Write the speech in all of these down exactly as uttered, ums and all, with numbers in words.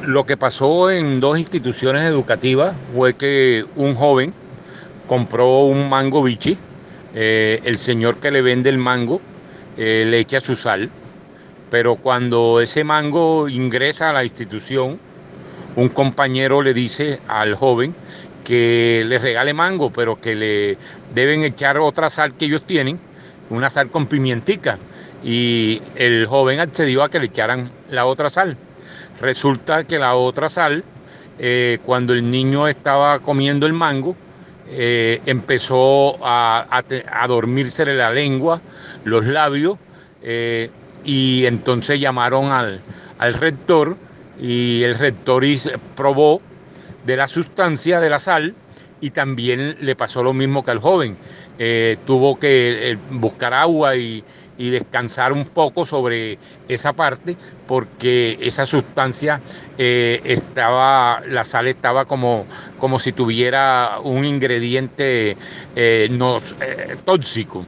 Lo que pasó en dos instituciones educativas fue que un joven compró un mango bichi. Eh, el señor que le vende el mango eh, le echa su sal, pero cuando ese mango ingresa a la institución, un compañero le dice al joven que le regale mango, pero que le deben echar otra sal que ellos tienen, una sal con pimientica. Y el joven accedió a que le echaran la otra sal. Resulta que la otra sal, eh, cuando el niño estaba comiendo el mango, eh, empezó a, a, a dormírsele la lengua, los labios, eh, y entonces llamaron al, al rector, y el rector probó de la sustancia de la sal, y también le pasó lo mismo que al joven. Eh, tuvo que eh, buscar agua y, y descansar un poco sobre esa parte, porque esa sustancia eh, estaba, la sal estaba como, como si tuviera un ingrediente eh, no, eh, tóxico.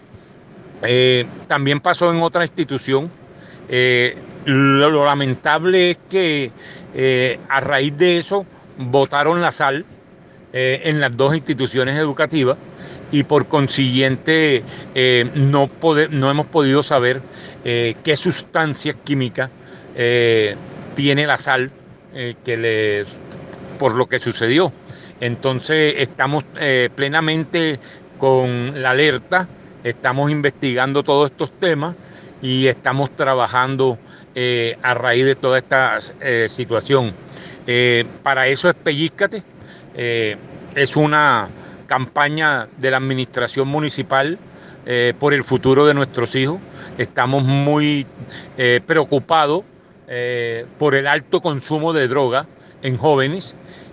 Eh, también pasó en otra institución. Eh, lo, lo, lamentable es que eh, a raíz de eso botaron la sal eh, en las dos instituciones educativas, y por consiguiente eh, no, pode, no hemos podido saber eh, qué sustancias químicas eh, tiene la sal eh, que les, por lo que sucedió. Entonces estamos eh, plenamente con la alerta, estamos investigando todos estos temas y estamos trabajando eh, a raíz de toda esta eh, situación. Eh, para eso es Pellízcate. Eh, es una campaña de la administración municipal eh, por el futuro de nuestros hijos. Estamos muy eh, preocupados eh, por el alto consumo de droga en jóvenes,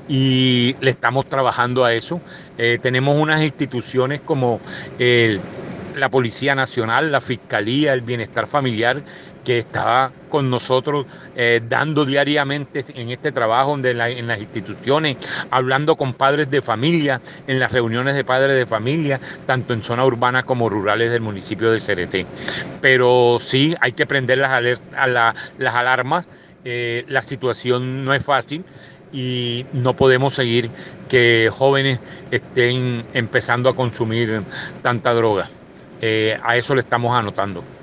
y le estamos trabajando a eso. Eh, tenemos unas instituciones como el, la Policía Nacional, la Fiscalía, el Bienestar Familiar, que está con nosotros eh, dando diariamente en este trabajo de la, en las instituciones, hablando con padres de familia, en las reuniones de padres de familia, tanto en zonas urbanas como rurales del municipio de Cereté. Pero sí, hay que prender las, a la, las alarmas. Eh, la situación no es fácil y no podemos seguir que jóvenes estén empezando a consumir tanta droga. Eh, a eso le estamos anotando.